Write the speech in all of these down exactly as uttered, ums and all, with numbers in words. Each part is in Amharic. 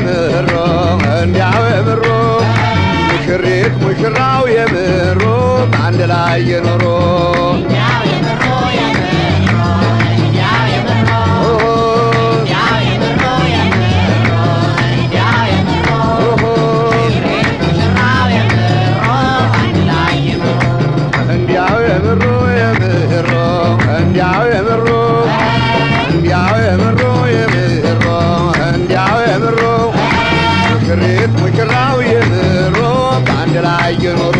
የምሮ እንዲያው የምሮ ሙሽሪት ሙሽራው የምሮ አንድ ላይ የኖሮ ሙሽራው የምሮ አንድ ላይ የኖሮ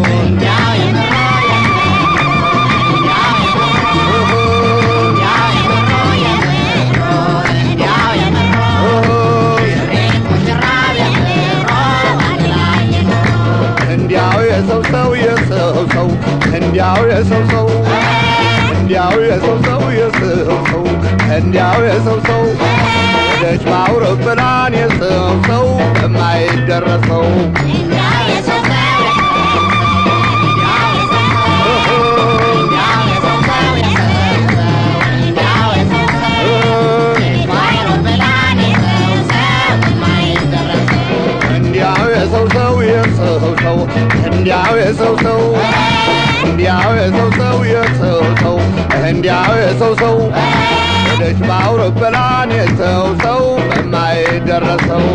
እንዲያው የሰው ሰው የሰው ሰው እንዲያው የሰው ሰው እንዲያው የሰው ሰው የሰው ሰው እንዲያው የሰው ሰው ደጅ ማውሮፕላን የሰው ሰው የማይደረሰው እንዲያው የሰው ሰው የሰው ሰው እንዲያው የሰው ሰው እንዲያው የሰው ሰው የሰው ሰው እንዲያው የሰው ሰው ደጅ ማውሮፕላን የሰው ሰው የማይደረሰው